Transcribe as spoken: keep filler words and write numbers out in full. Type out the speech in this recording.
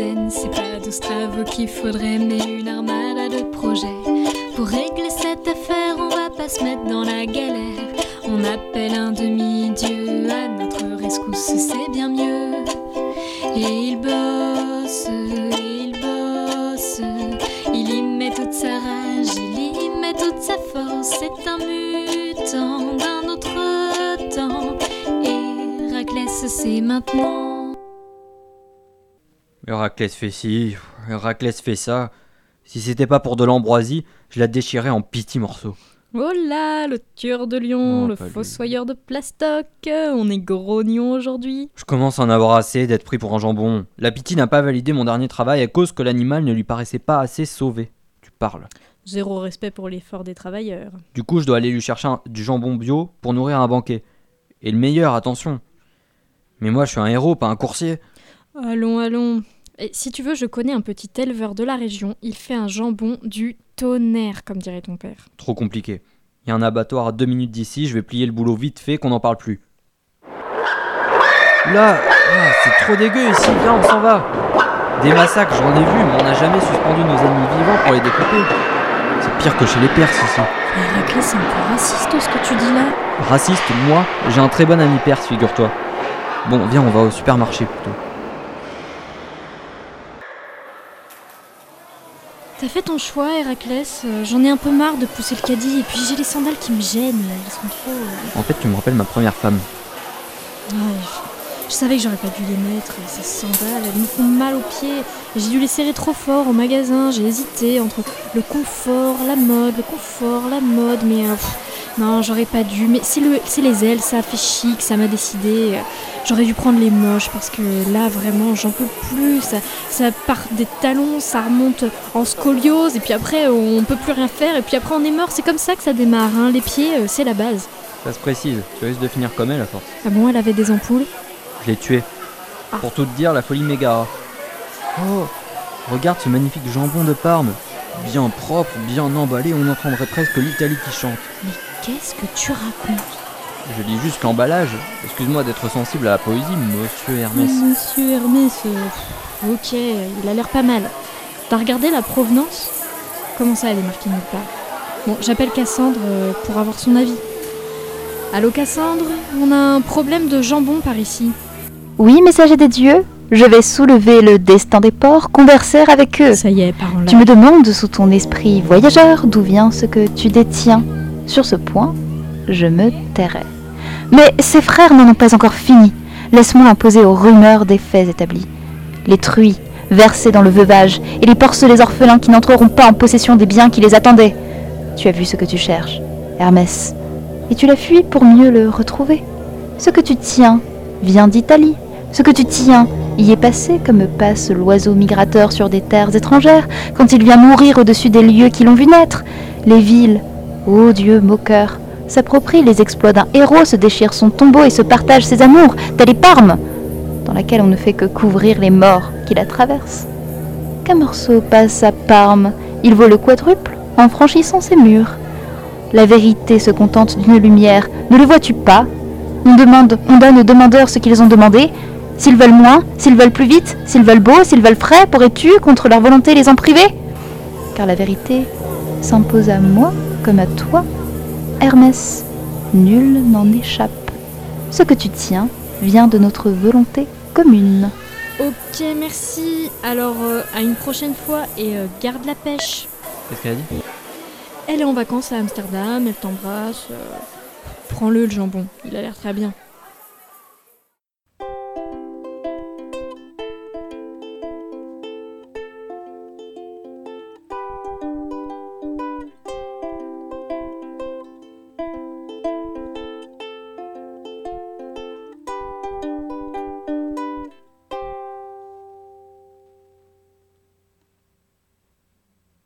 scène, c'est pas douze travaux qu'il faudrait, mais une armada de projets. Pour régler cette affaire, on va pas se mettre dans la galère. On appelle un demi-dieu à notre rescousse, c'est bien mieux. Et il bosse, et il bosse, il y met toute sa rage, il y met toute sa force. C'est un mutant d'un autre temps. Héraclès, c'est maintenant. Héraclès fait ci, Héraclès fait ça. Si c'était pas pour de l'ambroisie, je la déchirais en petits morceaux. Oh là, le tueur de lion, Non, le pas lui. fossoyeur de plastoc, on est grognon aujourd'hui. Je commence à en avoir assez d'être pris pour un jambon. La Pity n'a pas validé mon dernier travail à cause que l'animal ne lui paraissait pas assez sauvé. Tu parles. Zéro respect pour l'effort des travailleurs. Du coup, je dois aller lui chercher un- du jambon bio pour nourrir un banquet. Et le meilleur, attention. Mais moi, je suis un héros, pas un coursier. Allons, allons. Et si tu veux, je connais un petit éleveur de la région. Il fait un jambon du tonnerre, comme dirait ton père. Trop compliqué. Il y a un abattoir à deux minutes d'ici, je vais plier le boulot vite fait qu'on n'en parle plus. Là, ah, c'est trop dégueu ici, viens, on s'en va. Des massacres, j'en ai vu, mais on n'a jamais suspendu nos ennemis vivants pour les découper. C'est pire que chez les Perses ici. Héraclès, c'est un peu raciste ce que tu dis là. Raciste, moi, j'ai un très bon ami perse, figure-toi. Bon, viens, on va au supermarché plutôt. T'as fait ton choix, Héraclès. Euh, J'en ai un peu marre de pousser le caddie. Et puis j'ai les sandales qui me gênent, là. Ils sont trop... euh, En fait, tu me rappelles ma première femme. Ouais, je... je savais que j'aurais pas dû les mettre. Ces sandales, elles me font mal aux pieds. Et j'ai dû les serrer trop fort au magasin. J'ai hésité entre le confort, la mode, le confort, la mode. Mais euh, pff, non, j'aurais pas dû. Mais c'est, le... c'est les ailes, ça a fait chic, ça m'a décidé. Euh, J'aurais dû prendre les moches parce que là, vraiment, j'en peux plus. Ça, ça part des talons, ça remonte en scoliose. Et puis après, on peut plus rien faire. Et puis après, on est mort. C'est comme ça que ça démarre. Hein. Les pieds, euh, c'est la base. Ça se précise, tu risques de finir comme elle à force. Ah bon, elle avait des ampoules? Je l'ai tuée. Ah. Pour tout te dire, la folie m'égara. Oh, regarde ce magnifique jambon de Parme. Bien propre, bien emballé, on entendrait presque l'Italie qui chante. Mais qu'est-ce que tu racontes? Je lis juste l'emballage. Excuse-moi d'être sensible à la poésie, monsieur Hermès. Monsieur Hermès, euh, ok, il a l'air pas mal. T'as regardé la provenance? Comment ça, elle est marquée nulle part? Bon, j'appelle Cassandre euh, pour avoir son avis. Allô Cassandre, on a un problème de jambon par ici. Oui, messager des dieux, je vais soulever le destin des porcs, converser avec eux. Ça y est, parlons là. Tu me demandes sous ton esprit voyageur d'où vient ce que tu détiens. Sur ce point, je me tairai. Mais ces frères n'en ont pas encore fini. Laisse-moi imposer aux rumeurs des faits établis. Les truies versées dans le veuvage et les porcelets orphelins qui n'entreront pas en possession des biens qui les attendaient. Tu as vu ce que tu cherches, Hermès, et tu l'as fui pour mieux le retrouver. Ce que tu tiens vient d'Italie. Ce que tu tiens y est passé comme passe l'oiseau migrateur sur des terres étrangères quand il vient mourir au-dessus des lieux qui l'ont vu naître. Les villes, ô Dieu moqueur, s'approprient les exploits d'un héros, se déchire son tombeau et se partage ses amours, telle est Parme, dans laquelle on ne fait que couvrir les morts qui la traversent. Qu'un morceau passe à Parme, il vaut le quadruple en franchissant ses murs. La vérité se contente d'une lumière, ne le vois-tu pas? On demande, on donne aux demandeurs ce qu'ils ont demandé. S'ils veulent moins, s'ils veulent plus vite, s'ils veulent beau, s'ils veulent frais, pourrais-tu, contre leur volonté, les en priver? Car la vérité s'impose à moi comme à toi. Hermès, nul n'en échappe. Ce que tu tiens vient de notre volonté commune. Ok, merci. Alors, euh, à une prochaine fois et euh, garde la pêche. Qu'est-ce qu'elle a dit? Elle est en vacances à Amsterdam, elle t'embrasse. euh, Prends-le le jambon, il a l'air très bien.